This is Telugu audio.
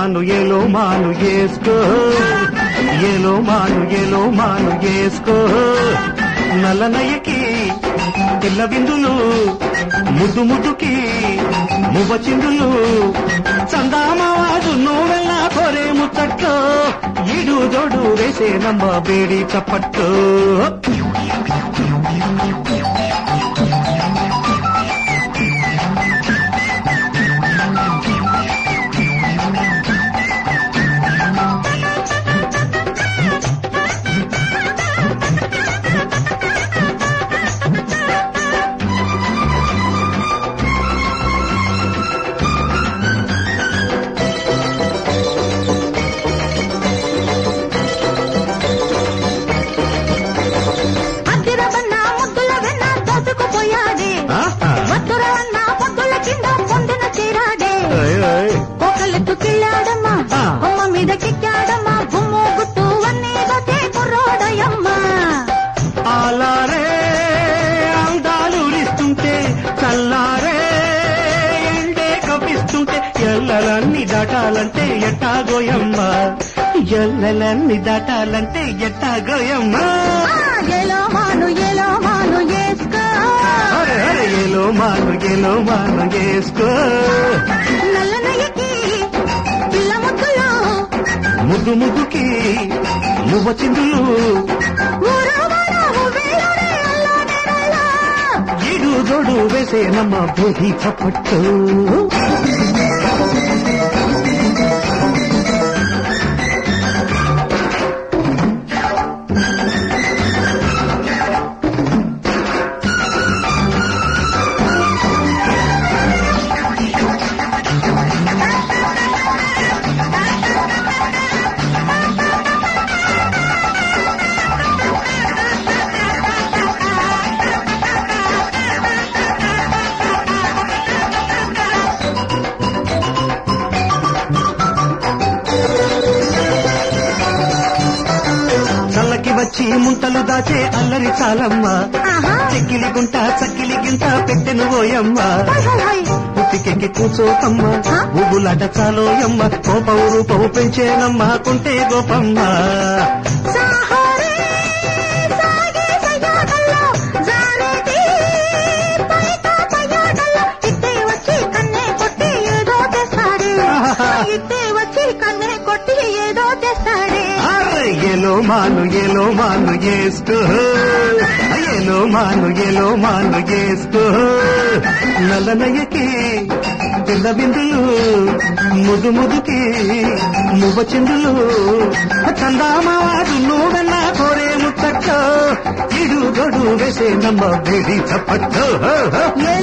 మాను వేసుకో ఏలో మాను వేసుకో నల్లనయ్యకి తెల్ల విందులు ముద్దుకి మువ్వ చిందులు చందామావాడు నువ్వెల్లా కోరే ముచ్చట్లో ఈడు జోడు వేసే నమ్మ వేడి చప్పట్లో అలారే అందాలురిస్తుంటే చల్లారే ఎండే కప్పిస్తుంటే ఎల్లలన్నీ దాటాలంటే ఎట్టాగోయమ్మ ఎల్లలన్నీ దాటాలంటే ఎట్టాగోయమ్మ ఏలో మాను వేసుకో ఏలో మాను వేసుకో నల్లనయ్యకి పిల్ల ముద్దుకి మువ్వ చిందులు ఈడు జోడు వేసే నమ్మ బోధి చప్పట్టు వచ్చి ముంతలు దాచే అల్లరి చాలమ్మ చెక్కిలి గుంట చక్కిలి గింట పెట్టెను ఓయమ్మ పుట్టికెక్కి కూచోకమ్మ ఊగులాట చాలోయమ్మ కోపవు రూపవు పెంచేనమ్మ కుంటే గోపమ్మ ఏలో మాను వేసుకో ఏలో మాను వేసుకో నల్లనయ్యకి పిల్ల బిందులు ముదుకి మువ్వ చిందులు చందామావాడు నువ్వెల్లా కోరే ముచ్చట్లో ఇడు గొడు వేసే నమ్మ వేడి చప్పట్లో